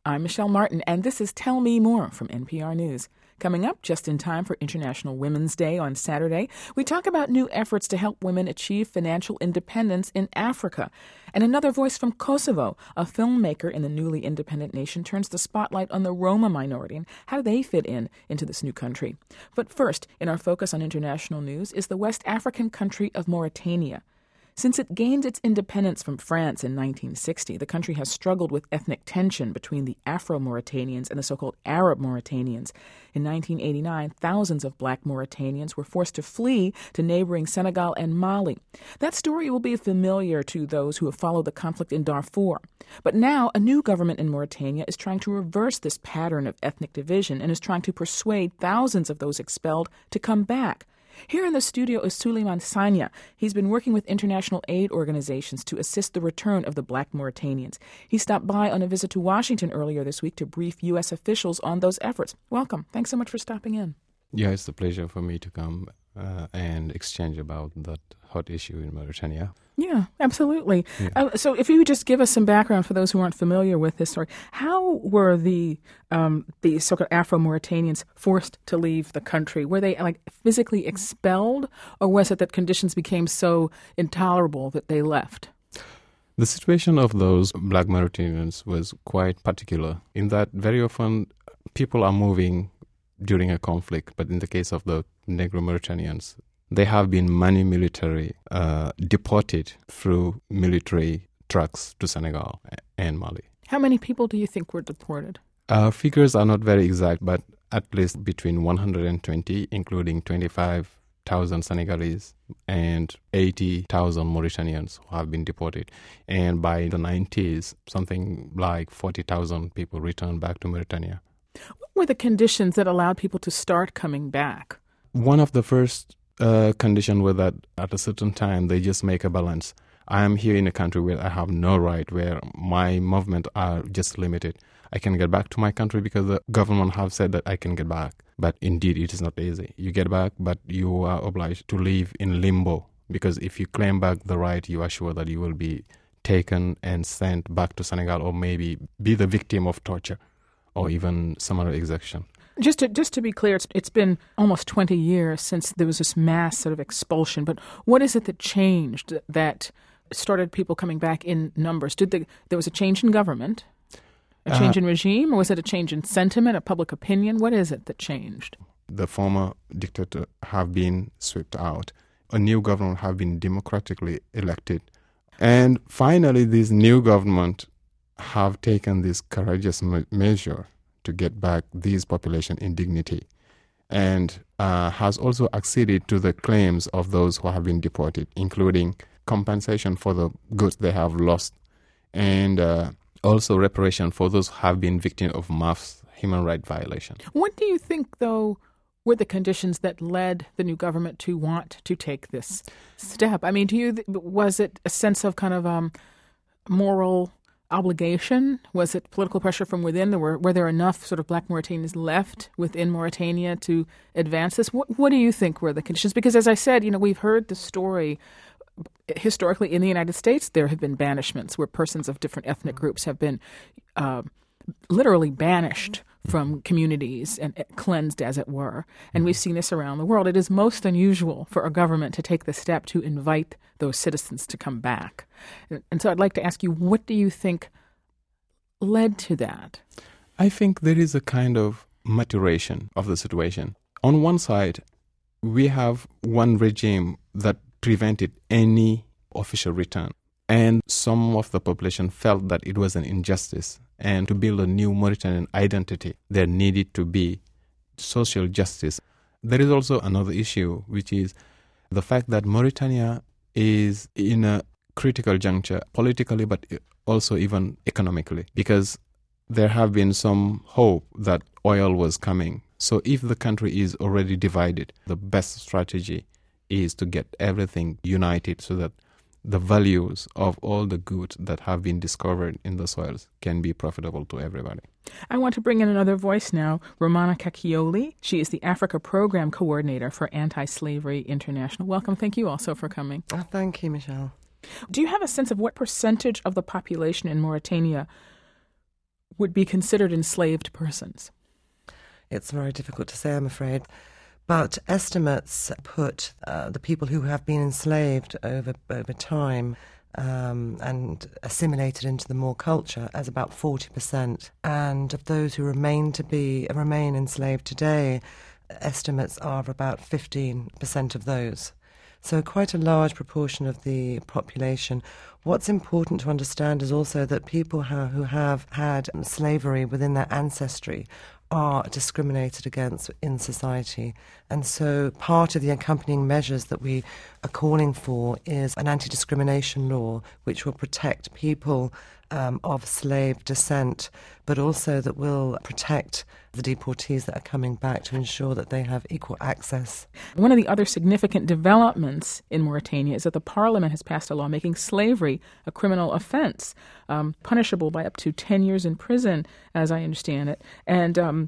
I'm Michelle Martin, and this is Tell Me More from NPR News. Coming up just in time for International Women's Day on Saturday, we talk about new efforts to help women achieve financial independence in Africa. And another voice from Kosovo, a filmmaker in the newly independent nation, turns the spotlight on the Roma minority and how they fit into this new country. But first, in our focus on international news, is the West African country of Mauritania. Since it gained its independence from France in 1960, the country has struggled with ethnic tension between the Afro-Mauritanians and the so-called Arab Mauritanians. In 1989, thousands of black Mauritanians were forced to flee to neighboring Senegal and Mali. That story will be familiar to those who have followed the conflict in Darfur. But now, a new government in Mauritania is trying to reverse this pattern of ethnic division and is trying to persuade thousands of those expelled to come back. Here in the studio is Suleiman Sanya. He's been working with international aid organizations to assist the return of the black Mauritanians. He stopped by on a visit to Washington earlier this week to brief U.S. officials on those efforts. Welcome. Thanks so much for stopping in. Yeah, it's a pleasure for me to come and exchange about that hot issue in Mauritania. Yeah, absolutely. Yeah. So if you would just give us some background for those who aren't familiar with this story, how were the so-called Afro-Mauritanians forced to leave the country? Were they physically expelled, or was it that conditions became so intolerable that they left? The situation of those black Mauritanians was quite particular in that very often people are moving during a conflict, but in the case of the Negro Mauritanians, they have been military deported through military trucks to Senegal and Mali. How many people do you think were deported? Figures are not very exact, but at least between 120, including 25,000 Senegalese and 80,000 Mauritanians who have been deported. And by the 90s, something like 40,000 people returned back to Mauritania. What were the conditions that allowed people to start coming back? One of the first conditions was that at a certain time they just make a balance. I am here in a country where I have no right, where my movement are just limited. I can get back to my country because the government have said that I can get back. But indeed, it is not easy. You get back, but you are obliged to live in limbo, because if you claim back the right, you are sure that you will be taken and sent back to Senegal, or maybe be the victim of torture or even some other exaction. Just to be clear, it's been almost 20 years since there was this mass sort of expulsion. But what is it that changed that started people coming back in numbers? There was a change in government, a change in regime, or was it a change in sentiment, a public opinion? What is it that changed? The former dictator have been swept out. A new government have been democratically elected. And finally, this new government have taken this courageous measure to get back these population in dignity, and has also acceded to the claims of those who have been deported, including compensation for the goods they have lost, and also reparation for those who have been victims of mass human rights violations. What do you think, though, were the conditions that led the new government to want to take this step? I mean, was it a sense of kind of moral obligation? Was it political pressure from within? Were there enough sort of black Mauritanians left within Mauritania to advance this? What do you think were the conditions? Because as I said, we've heard the story historically in the United States. There have been banishments where persons of different ethnic groups have been literally banished from communities and cleansed, as it were. And we've seen this around the world. It is most unusual for a government to take the step to invite those citizens to come back. And so I'd like to ask you, what do you think led to that? I think there is a kind of maturation of the situation. On one side, we have one regime that prevented any official return. And some of the population felt that it was an injustice. And to build a new Mauritanian identity, there needed to be social justice. There is also another issue, which is the fact that Mauritania is in a critical juncture politically, but also even economically, because there have been some hope that oil was coming. So if the country is already divided, the best strategy is to get everything united so that the values of all the goods that have been discovered in the soils can be profitable to everybody. I want to bring in another voice now, Romana Kakioli. She is the Africa Program Coordinator for Anti-Slavery International. Welcome. Thank you also for coming. Thank you, Michelle. Do you have a sense of what percentage of the population in Mauritania would be considered enslaved persons? It's very difficult to say, I'm afraid. But estimates put the people who have been enslaved over time and assimilated into the Moor culture as about 40%. And of those who remain enslaved today, estimates are of about 15% of those. So quite a large proportion of the population. What's important to understand is also that people who have had slavery within their ancestry are discriminated against in society. And so part of the accompanying measures that we are calling for is an anti-discrimination law which will protect people of slave descent, but also that will protect the deportees that are coming back to ensure that they have equal access. One of the other significant developments in Mauritania is that the parliament has passed a law making slavery a criminal offense, punishable by up to 10 years in prison, as I understand it. And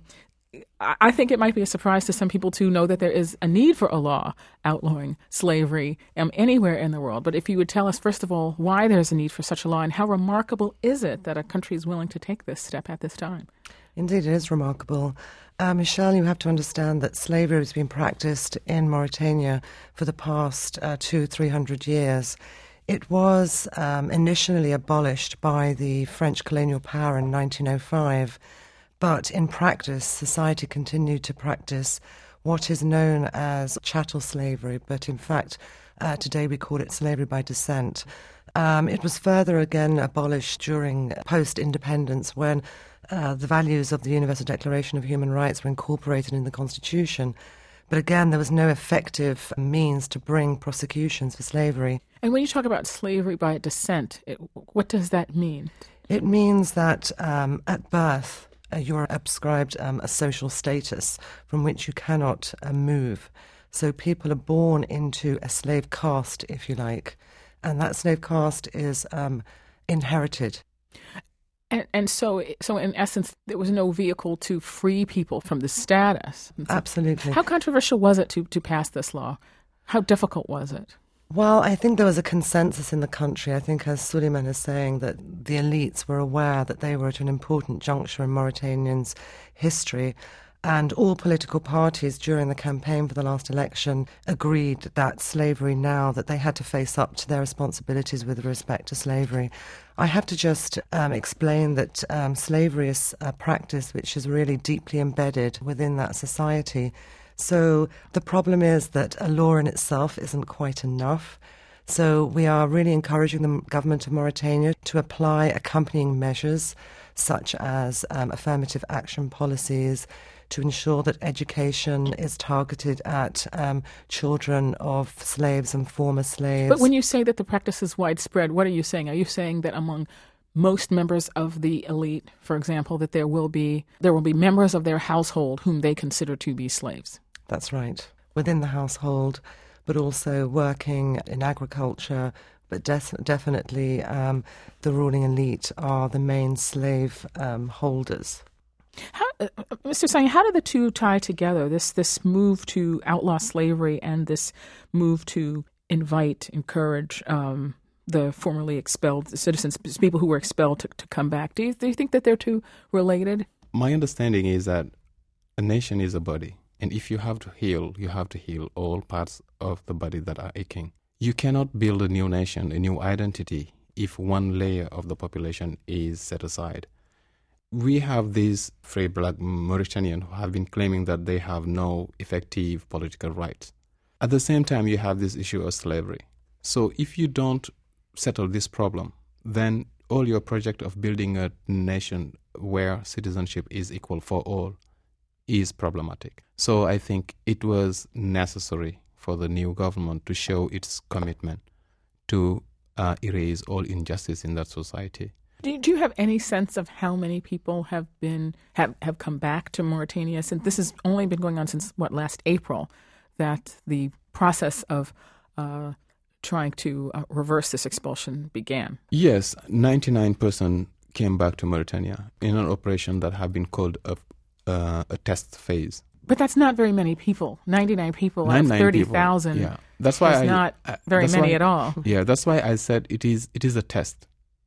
I think it might be a surprise to some people to know that there is a need for a law outlawing slavery anywhere in the world. But if you would tell us, first of all, why there's a need for such a law and how remarkable is it that a country is willing to take this step at this time? Indeed, it is remarkable. Michelle, you have to understand that slavery has been practiced in Mauritania for the past 200-300 years. It was initially abolished by the French colonial power in 1905. But in practice, society continued to practice what is known as chattel slavery, but in fact, today we call it slavery by descent. It was further again abolished during post-independence when the values of the Universal Declaration of Human Rights were incorporated in the Constitution. But again, there was no effective means to bring prosecutions for slavery. And when you talk about slavery by descent, what does that mean? It means that at birth, you're ascribed a social status from which you cannot move. So people are born into a slave caste, if you like, and that slave caste is inherited. And so in essence, there was no vehicle to free people from the status. Absolutely. How controversial was it to pass this law? How difficult was it? Well, I think there was a consensus in the country. I think, as Suleiman is saying, that the elites were aware that they were at an important juncture in Mauritanians' history, and all political parties during the campaign for the last election agreed that slavery now, that they had to face up to their responsibilities with respect to slavery. I have to just explain that slavery is a practice which is really deeply embedded within that society. So the problem is that a law in itself isn't quite enough. So we are really encouraging the government of Mauritania to apply accompanying measures such as affirmative action policies to ensure that education is targeted at children of slaves and former slaves. But when you say that the practice is widespread, what are you saying? Are you saying that among most members of the elite, for example, that there will be members of their household whom they consider to be slaves? That's right. Within the household, but also working in agriculture, but definitely the ruling elite are the main slave holders. Mr. Sanyang, how do the two tie together, this move to outlaw slavery and this move to encourage the formerly expelled citizens, people who were expelled to come back? Do you think that they're two related? My understanding is that a nation is a body. And if you have to heal all parts of the body that are aching. You cannot build a new nation, a new identity, if one layer of the population is set aside. We have these free black Mauritanians who have been claiming that they have no effective political rights. At the same time, you have this issue of slavery. So if you don't settle this problem, then all your project of building a nation where citizenship is equal for all is problematic. So I think it was necessary for the new government to show its commitment to erase all injustice in that society. Do you have any sense of how many people have come back to Mauritania since this has only been going on since last April, that the process of trying to reverse this expulsion began? Yes, 99% came back to Mauritania in an operation that have been called a test phase. But that's not very many people. 99 people out of 30,000. Yeah, that's why not very many at all. Yeah, that's why I said it is a test.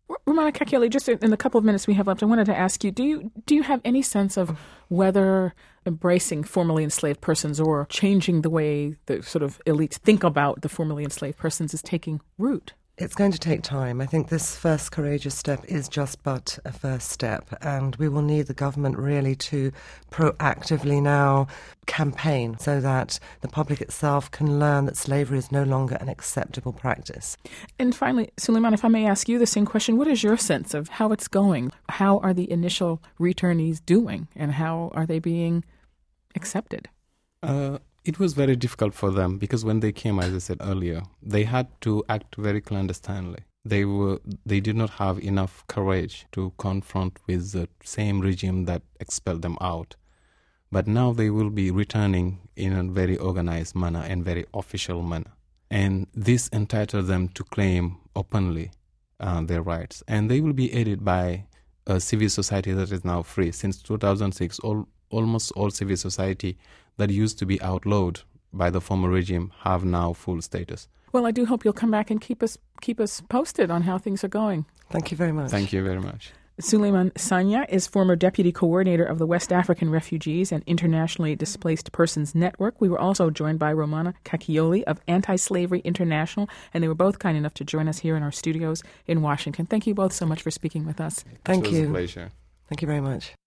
Rumana Kakiole, just in the couple of minutes we have left, I wanted to ask you, do you have any sense of whether embracing formerly enslaved persons or changing the way the sort of elites think about the formerly enslaved persons is taking root? It's going to take time. I think this first courageous step is just but a first step, and we will need the government really to proactively now campaign so that the public itself can learn that slavery is no longer an acceptable practice. And finally, Suleiman, if I may ask you the same question, what is your sense of how it's going? How are the initial returnees doing, and how are they being accepted? It was very difficult for them because when they came, as I said earlier, they had to act very clandestinely. They did not have enough courage to confront with the same regime that expelled them out. But now they will be returning in a very organized manner and very official manner. And this entitles them to claim openly their rights. And they will be aided by a civil society that is now free. Since 2006, almost all civil society that used to be outlawed by the former regime have now full status. Well, I do hope you'll come back and keep us posted on how things are going. Thank you very much. Thank you very much. Suleiman Sanya is former deputy coordinator of the West African Refugees and Internationally Displaced Persons Network. We were also joined by Rumana Kakiole of Anti-Slavery International, and they were both kind enough to join us here in our studios in Washington. Thank you both so much for speaking with us. Thank you. It was a pleasure. Thank you very much.